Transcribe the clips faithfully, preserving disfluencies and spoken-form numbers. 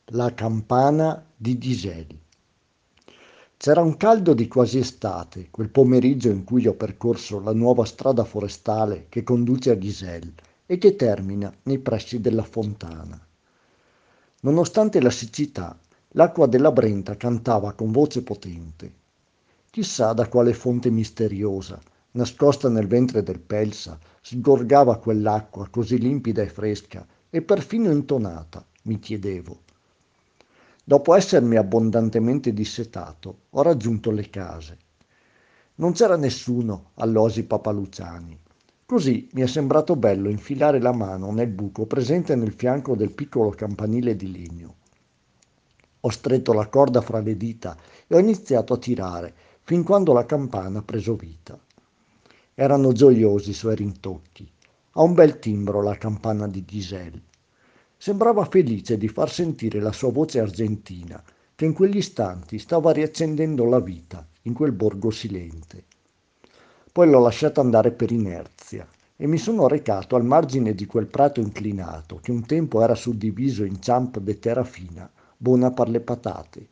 La campana di Giselle. C'era un caldo di quasi estate, quel pomeriggio in cui ho percorso la nuova strada forestale che conduce a Giselle e che termina nei pressi della fontana. Nonostante la siccità, l'acqua della Brenta cantava con voce potente. Chissà da quale fonte misteriosa, nascosta nel ventre del Pelsa, sgorgava quell'acqua così limpida e fresca e perfino intonata, mi chiedevo. Dopo essermi abbondantemente dissetato, ho raggiunto le case. Non c'era nessuno all'Osi Papaluciani. Così mi è sembrato bello infilare la mano nel buco presente nel fianco del piccolo campanile di legno. Ho stretto la corda fra le dita e ho iniziato a tirare fin quando la campana ha preso vita. Erano gioiosi i suoi rintocchi. Ha un bel timbro la campana di Giselle. Sembrava felice di far sentire la sua voce argentina, che in quegli istanti stava riaccendendo la vita in quel borgo silente. Poi l'ho lasciata andare per inerzia e mi sono recato al margine di quel prato inclinato che un tempo era suddiviso in ciamp de terra fina, buona per le patate.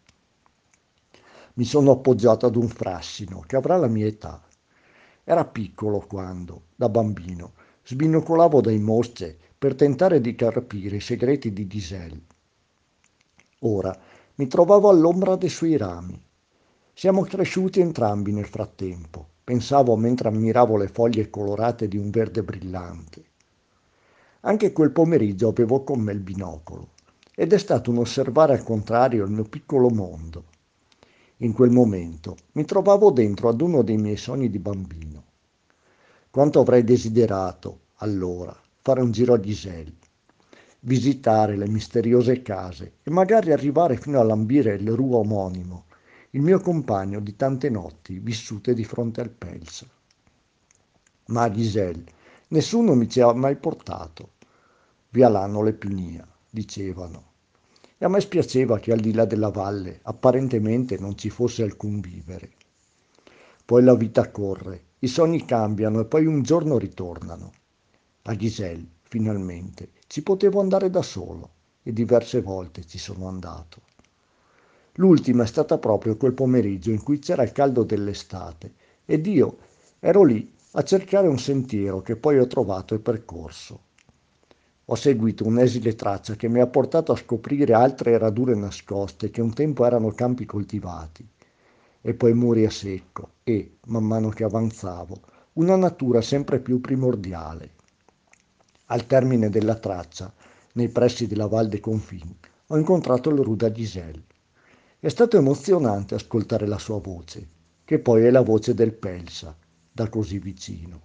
Mi sono appoggiato ad un frassino che avrà la mia età. Era piccolo quando, da bambino, sbinocolavo dai mosce per tentare di capire i segreti di Giselle. Ora mi trovavo all'ombra dei suoi rami. Siamo cresciuti entrambi nel frattempo, pensavo mentre ammiravo le foglie colorate di un verde brillante. Anche quel pomeriggio avevo con me il binocolo ed è stato un osservare al contrario il mio piccolo mondo. In quel momento mi trovavo dentro ad uno dei miei sogni di bambino. Quanto avrei desiderato, allora, fare un giro a Giselle, visitare le misteriose case e magari arrivare fino a lambire il ruo omonimo, il mio compagno di tante notti vissute di fronte al Pelsa. Ma a Giselle nessuno mi ci ha mai portato. Via là non le punia, dicevano. E a me spiaceva che al di là della valle apparentemente non ci fosse alcun vivere. Poi la vita corre, i sogni cambiano e poi un giorno ritornano. A Giselle, finalmente, ci potevo andare da solo e diverse volte ci sono andato. L'ultima è stata proprio quel pomeriggio in cui c'era il caldo dell'estate ed io ero lì a cercare un sentiero che poi ho trovato e percorso. Ho seguito un'esile traccia che mi ha portato a scoprire altre radure nascoste che un tempo erano campi coltivati, e poi muri a secco e, man mano che avanzavo, una natura sempre più primordiale. Al termine della traccia, nei pressi della Val de Confin, ho incontrato il Ruda Giselle. È stato emozionante ascoltare la sua voce, che poi è la voce del Pelsa, da così vicino.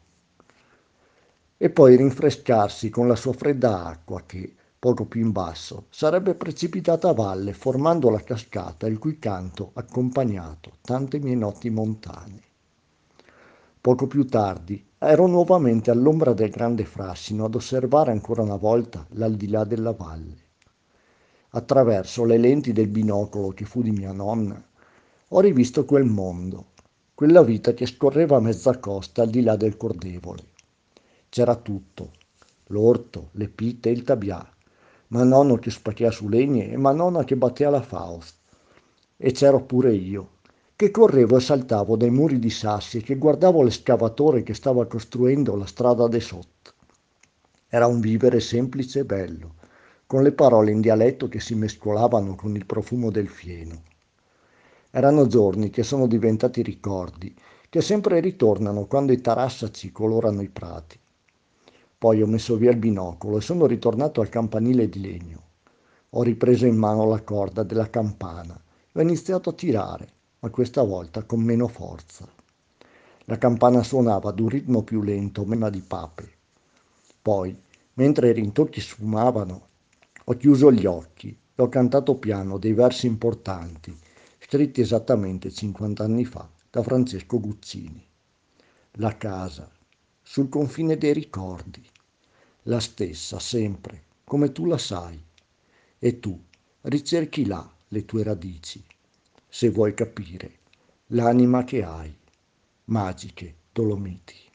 E poi rinfrescarsi con la sua fredda acqua che, poco più in basso, sarebbe precipitata a valle formando la cascata il cui canto ha accompagnato tante mie notti montane. Poco più tardi ero nuovamente all'ombra del grande frassino ad osservare ancora una volta l'aldilà della valle. Attraverso le lenti del binocolo che fu di mia nonna, ho rivisto quel mondo, quella vita che scorreva a mezza costa al di là del Cordevole. C'era tutto, l'orto, le pitte e il tabià, ma nonno che spacchea su legne e ma nonna che battea la Faust. E c'ero pure io, che correvo e saltavo dai muri di sassi e che guardavo l'escavatore che stava costruendo la strada de sotto. Era un vivere semplice e bello, con le parole in dialetto che si mescolavano con il profumo del fieno. Erano giorni che sono diventati ricordi, che sempre ritornano quando i tarassaci colorano i prati. Poi ho messo via il binocolo e sono ritornato al campanile di legno. Ho ripreso in mano la corda della campana e ho iniziato a tirare, ma questa volta con meno forza. La campana suonava ad un ritmo più lento, meno di pape. Poi, mentre i rintocchi sfumavano, ho chiuso gli occhi e ho cantato piano dei versi importanti, scritti esattamente cinquanta anni fa da Francesco Guccini. La casa, sul confine dei ricordi, la stessa sempre, come tu la sai, e tu ricerchi là le tue radici, se vuoi capire l'anima che hai, magiche Dolomiti.